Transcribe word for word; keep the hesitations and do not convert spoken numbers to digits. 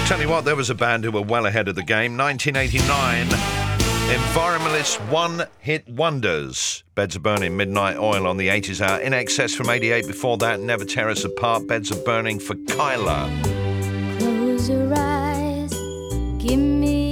Tell you what, there was a band who were well ahead of the game. nineteen eighty-nine, Environmentalist one-hit wonders. Beds of Burning, Midnight Oil on the eighties hour. In Excess from eighty-eight. Before that, Never Tear Us Apart. Beds of Burning for Kyla. Close your eyes, give me